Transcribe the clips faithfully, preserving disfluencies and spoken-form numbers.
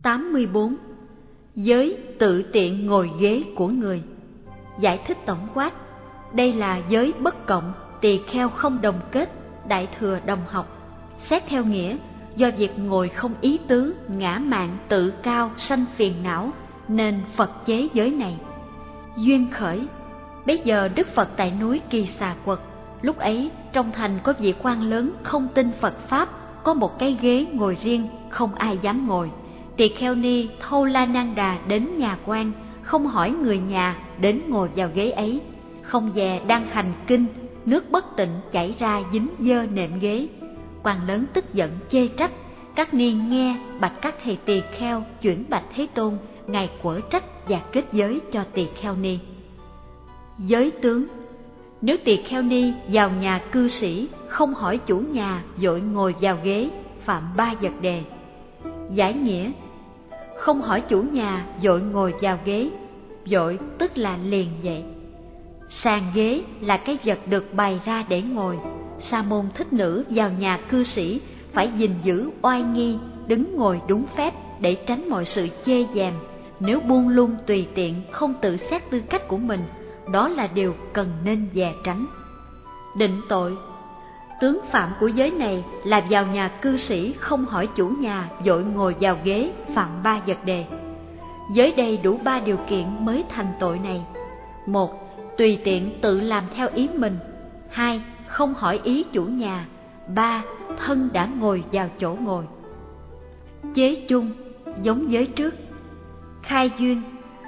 tám mươi bốn. Giới tự tiện ngồi ghế của người. Giải thích tổng quát: đây là giới bất cộng, tỳ kheo không đồng kết, đại thừa đồng học. Xét theo nghĩa, do việc ngồi không ý tứ, ngã mạn, tự cao, sanh phiền não, nên Phật chế giới này. Duyên khởi: bấy giờ Đức Phật tại núi Kỳ Xà Quật, lúc ấy trong thành có vị quan lớn không tin Phật Pháp, có một cái ghế ngồi riêng, không ai dám ngồi. Tỳ kheo ni Thâu La Nan Đà đến nhà quan, không hỏi người nhà, đến ngồi vào ghế ấy. Không dè đang hành kinh, nước bất tịnh chảy ra dính dơ nệm ghế. Quan lớn tức giận chê trách. Các ni nghe bạch các thầy tỳ kheo chuyển bạch Thế Tôn, ngài quở trách và kết giới cho tỳ kheo ni. Giới tướng: nếu tỳ kheo ni vào nhà cư sĩ, không hỏi chủ nhà, vội ngồi vào ghế, phạm ba vật đề. Giải nghĩa: không hỏi chủ nhà, vội ngồi vào ghế. Vội tức là liền vậy. Sàn ghế là cái vật được bày ra để ngồi. Sa môn thích nữ vào nhà cư sĩ phải gìn giữ oai nghi, đứng ngồi đúng phép để tránh mọi sự chê dèm. Nếu buông lung tùy tiện, không tự xét tư cách của mình, đó là điều cần nên dè tránh. Định tội: tướng phạm của giới này là vào nhà cư sĩ, không hỏi chủ nhà, vội ngồi vào ghế, phạm ba vật đề. Giới đây đủ ba điều kiện mới thành tội này. Một, tùy tiện tự làm theo ý mình. Hai, không hỏi ý chủ nhà. Ba, thân đã ngồi vào chỗ ngồi. Chế chung giống giới trước. Khai duyên: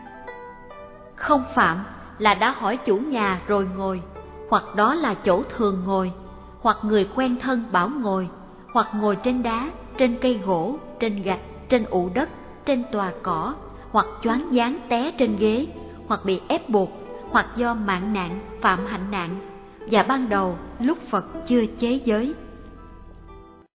không phạm là đã hỏi chủ nhà rồi ngồi, hoặc đó là chỗ thường ngồi, hoặc người quen thân bảo ngồi, hoặc ngồi trên đá, trên cây gỗ, trên gạch, trên ụ đất, trên tòa cỏ, hoặc choáng váng té trên ghế, hoặc bị ép buộc, hoặc do mạng nạn, phạm hạnh nạn. Và ban đầu lúc Phật chưa chế giới.